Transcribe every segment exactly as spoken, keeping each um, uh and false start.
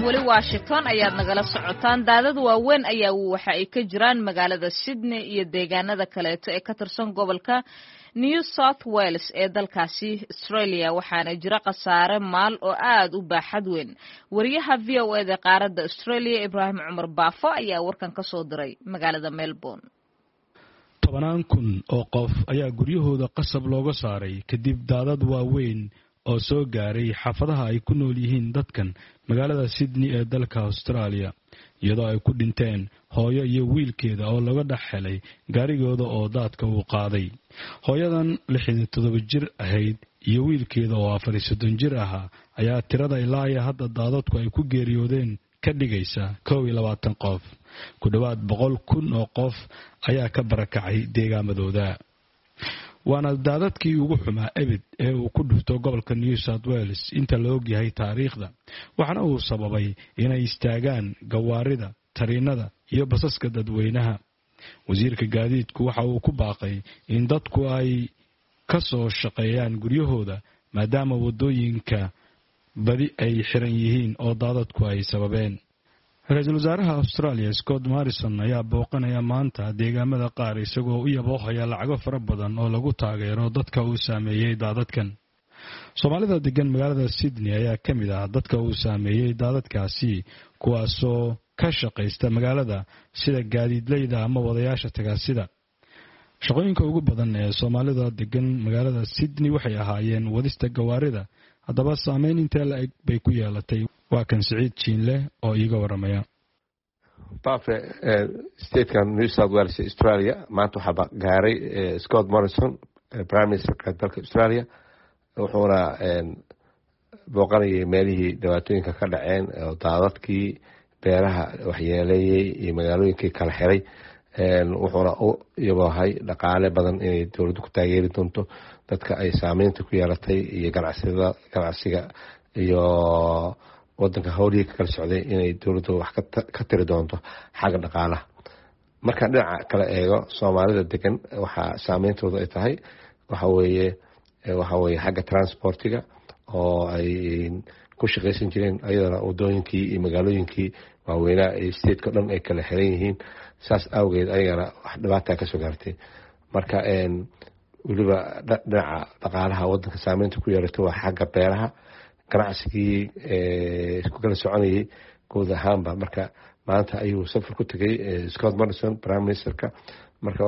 weli Washington ayaad nagala socotaan daadad waaweyn ayaa waxa ay ka jiraan magaalada Sydney iyo deegaanada kaleeto ee ka tirsan gobolka New South Wales ee dalkaasi Australia waxaana jira khasaare maal oo aad u baaxad weyn wariyaha V O A da qaaradda Australia Ibrahim Umar Baafo ayaa warkan ka soo diray magaalada Melbourne. tobanaan kun oo qof ayaa guryahooda qasab looga saaray kadib daadad waaweyn oo soo gaaray xaafadaha ay ku nool yihiin dadkan magaalada Sydney ee dalka Australia iyadoo ay ku dhinteen hooyo iyo wiilkeeda oo laga dhaxelay gaarigooda oo daadka uu qaaday. hooyadan lixdan iyo toddoba jir ahayd iyo wiilkeeda oo afar iyo soddon jir ahaa ayaa tirada ilaa iyo hadda daadadku ay ku geeriyoodeen ka dhigaysa kow iyo labaatan qof. ku dhawaad boqol kun oo qof ayaa ka barakacay deegaamadooda. waana daadadkii ugu xumaa ebid ee uu ku dhufto gobolka New South Wales inta la og yahay taariikhda waxaana uu sababay inay istaagaan gawaarida tariinada iyo basaska dadweynaha. wasiirka gaadiidku waxa uu ku baaqay in dadku ay ka soo shaqeeyaan guryahooda maadaama wadooyinka badi ay xiran yihiin oo daadadku ay sababeen. ra-iisul wasaaraha Australia Scott Morrison ayaa booqanaya maanta deegaamada qaar isagoo u yaboohaya lacago fara badan oo lagu taageero dadka uu saameeyay daadadkan. Soomaalida degan magaalada Sydney ayaa ka mid ah dadka uu saameeyay daadadkaasi kuwaasoo ka shaqaysta magaalada sida gaadiidleyda ama wadayaasha tagaasida. shaqooyinka ugu badan ee Soomaalida degan magaalada Sydney waxay ahaayeen wadista gawaarida. haddaba saameyn intee la eg bay ku yeelatay waa kan Siciid Jiinle oo iiga waramaya. Baafe statekan New South Wales Australia maanta waxaa gaaray Scott Morrison Prime Minister dalka Australia wuxuuna booqanayay meelihii dhibaatooyinka ka dhaceen oo daadadkii beeraha waxyeeleeyay iyo magaalooyinkii kala xiray wuxuuna u yaboohay dhaqaale badan inay dowladdu ku taageeri doonto dadka ay saameynta ku yeelatay iyo ganacsiyada ganacsiga iyo wadanka howlihii ka kala socday inay dowladdu wax ka tiri doonto xagga dhaqaalaha. markaan dhinaca kale eego Soomaalida degan waxaa saameyntooda ay tahay waxa weeye waxa weeye xagga transportiga oo ay ku shaqaysan jireen ayadana wadooyinkii iyo magaalooyinkii waaweynaa ee state-ka dhan ay kala xiran yihiin saas awgeed ayagana wax dhibaato ka soo gaartay. marka een waliba dhinaca dhaqaalaha wadanka saameynta ku yeelatay waa xagga beeraha ganacsigii ee isku kala soconayay guud ahaanba. marka maanta ayuu safar ku tagay Scott Morrison Prime Ministerka marka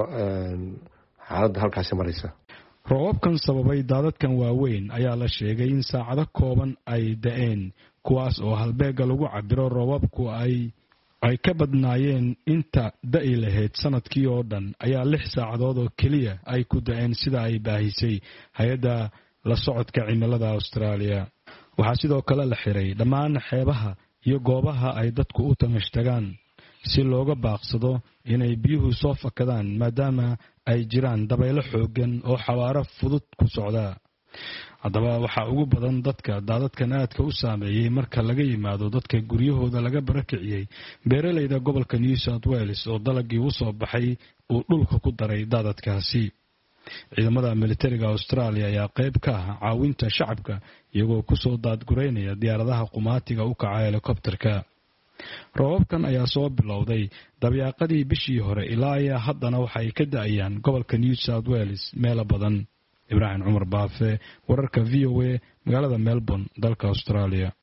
xaaladda halkaas maraysa. roobabkan sababay daadadkan waaweyn ayaa la sheegay in saacado kooban ay da'een kuwaas oo halbeega lagu cabiro roobabku ay ay ka badnaayeen inta da'i lahayd sanadkii oo dhan ayaa lix saacadood oo keliya ay ku da'een sida ay baahisay hay-adda la socodka cimilada Australia. waxaa sidoo kale la xiray dhammaan xeebaha iyo goobaha ay dadku u tamashtagaan si looga baaqsado inay biyuhu soo fakadaan maadaama ay jiraan dabaylo xooggan oo xawaaro fudud ku socda. haddaba waxaa ugu badan dadka daadadkan aadka u saameeyay marka laga yimaado dadka guryahooda laga barakiciyey beeralayda gobolka New South Wales oo dalagii u soo baxay uu dhulka ku daray daadadkaasi. ciidamada militariga Australia ayaa qayb ka ah caawinta shacabka iyagoo ku soo daadgureynaya diyaaradaha qumaatiga u kaca helicopterka. roobabkan ayaa soo bilowday dabiiqadii bishii hore ilaa iyo haddana waxay ka da'ayaan gobolka New South Wales meelo badan. Ibrahim Umar Baafe wararka V O A magaalada Melbourne dalka Australia.